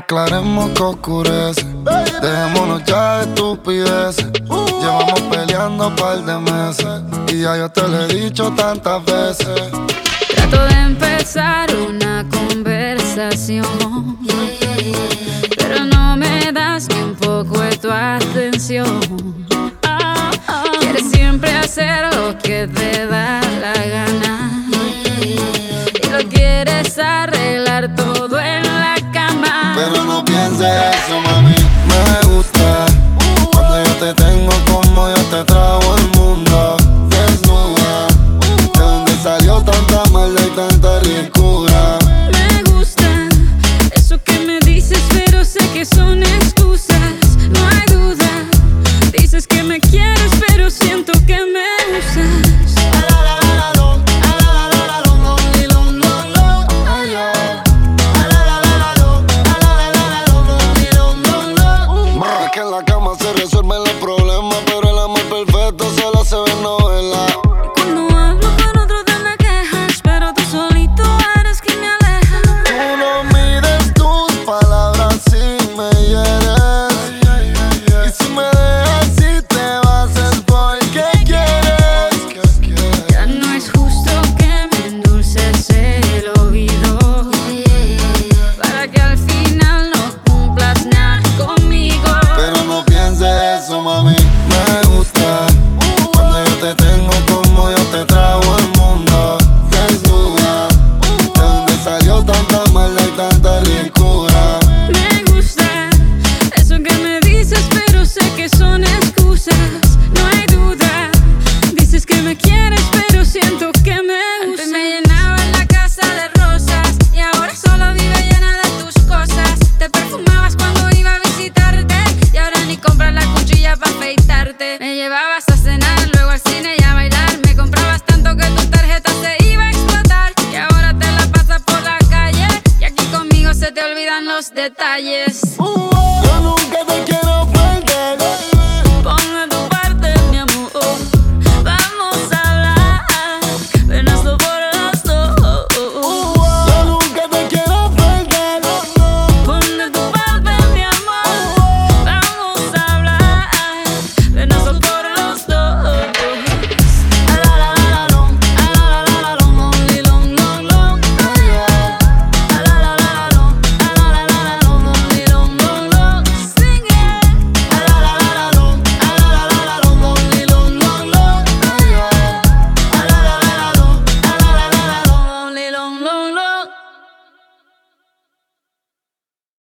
aclaremos que oscurece. Dejémonos ya de estupideces. Llevamos peleando un par de meses y ya yo te lo he dicho tantas veces. Trato de empezar una conversación, pero no me das ni un poco de tu atención. Quieres siempre hacer lo que te da la gana y lo quieres arreglar todo en la cama. Pero no pienses eso, mami. Me gusta cuando yo te tengo como yo te trago el mundo. Desnuda, de donde salió tanta maldad y tanta ricura. Me gusta eso que me dices, pero sé que son excusas. No hay duda, dices que me quieres, pero siento que me usas. Es que en la cama se resuelven los problemas, pero el amor perfecto solo se ve en novela. Cuando hablo con otro te me quejas, pero tú solito eres quien me aleja. Tú no mides tus palabras si me hieres. Y si me dejas y te vas es porque quieres. Ya no es justo que me endulces el oído para que al final no cumplas nada conmigo. Pero no pienses eso, mami. Me gusta cuando yo te tengo como yo te trago el mundo. Desnuda, de donde salió tanta maldad y tanta ricura. Me gusta eso que me dices, pero sé que son excusas.